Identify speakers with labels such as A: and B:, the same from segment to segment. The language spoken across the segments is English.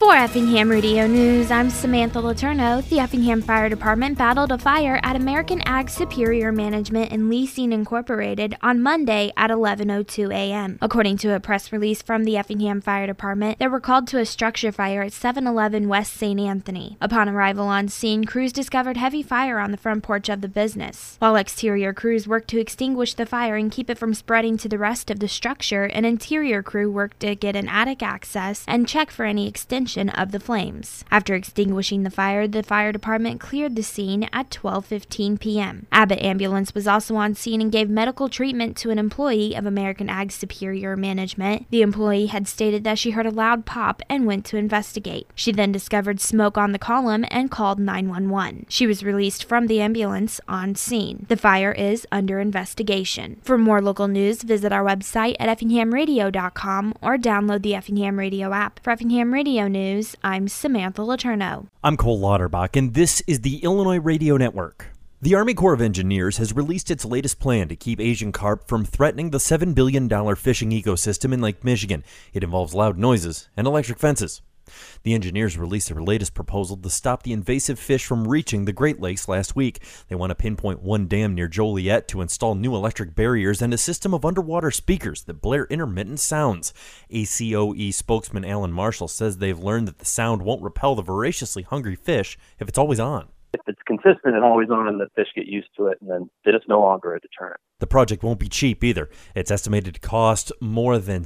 A: For Effingham Radio News, I'm Samantha Letourneau. The Effingham Fire Department battled a fire at American Ag Superior Management and Leasing Incorporated on Monday at 11:02 a.m. According to a press release from the Effingham Fire Department, they were called to a structure fire at 711 West St. Anthony. Upon arrival on scene, crews discovered heavy fire on the front porch of the business. While exterior crews worked to extinguish the fire and keep it from spreading to the rest of the structure, an interior crew worked to get an attic access and check for any extension of the flames. After extinguishing the fire department cleared the scene at 12:15 p.m. Abbott Ambulance was also on scene and gave medical treatment to an employee of American Ag Superior Management. The employee had stated that she heard a loud pop and went to investigate. She then discovered smoke on the column and called 911. She was released from the ambulance on scene. The fire is under investigation. For more local news, visit our website at effinghamradio.com or download the Effingham Radio app. For Effingham Radio News, I'm Samantha Letourneau.
B: I'm Cole Lauterbach, and this is the Illinois Radio Network. The Army Corps of Engineers has released its latest plan to keep Asian carp from threatening the $7 billion fishing ecosystem in Lake Michigan. It involves loud noises and electric fences. The engineers released their latest proposal to stop the invasive fish from reaching the Great Lakes last week. They want to pinpoint one dam near Joliet to install new electric barriers and a system of underwater speakers that blare intermittent sounds. ACOE spokesman Alan Marshall says they've learned that the sound won't repel the voraciously hungry fish if it's always on.
C: If it's consistent and always on, and the fish get used to it, and then it's no longer a deterrent.
B: The project won't be cheap either. It's estimated to cost more than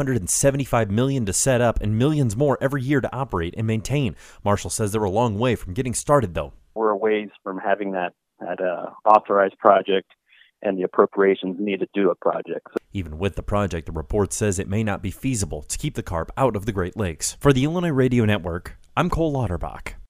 B: $275 million to set up and millions more every year to operate and maintain. Marshall says they're a long way from getting started, though.
C: We're a ways from having that authorized project and the appropriations needed to do a project.
B: Even with the project, the report says it may not be feasible to keep the carp out of the Great Lakes. For the Illinois Radio Network, I'm Cole Lauterbach.